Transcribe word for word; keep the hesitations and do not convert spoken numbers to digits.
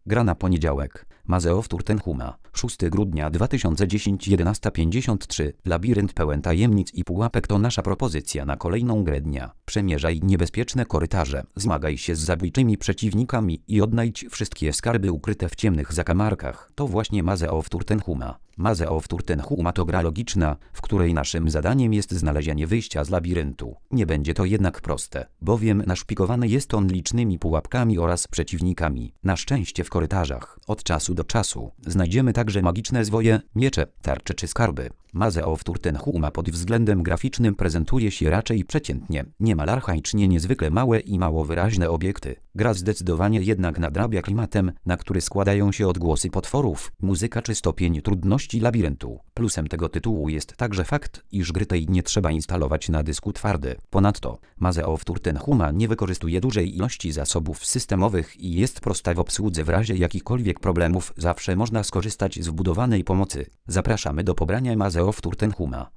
Gra na poniedziałek. Maze of Turtenhuma. szóstego grudnia dwa tysiące dziesiątego, jedenasta pięćdziesiąt trzy. Labirynt pełen tajemnic i pułapek to nasza propozycja na kolejną grę dnia. Przemierzaj niebezpieczne korytarze, zmagaj się z zabójczymi przeciwnikami i odnajdź wszystkie skarby ukryte w ciemnych zakamarkach. To właśnie Maze of Turtenhuma. Maze of Turtenhuma to gra logiczna, w której naszym zadaniem jest znalezienie wyjścia z labiryntu. Nie będzie to jednak proste, bowiem naszpikowany jest on licznymi pułapkami oraz przeciwnikami. Na szczęście w korytarzach, od czasu do czasu, znajdziemy także magiczne zwoje, miecze, tarcze czy skarby. Maze of Turtenhuma pod względem graficznym prezentuje się raczej przeciętnie, niemal archaicznie niezwykle małe i mało wyraźne obiekty. Gra zdecydowanie jednak nadrabia klimatem, na który składają się odgłosy potworów, muzyka czy stopień trudności labiryntu. Plusem tego tytułu jest także fakt, iż gry tej nie trzeba instalować na dysku twardym. Ponadto, Maze of Turtenhuma nie wykorzystuje dużej ilości zasobów systemowych i jest prosta w obsłudze. W razie jakichkolwiek problemów zawsze można skorzystać z wbudowanej pomocy. Zapraszamy do pobrania Maze of Turtenhuma.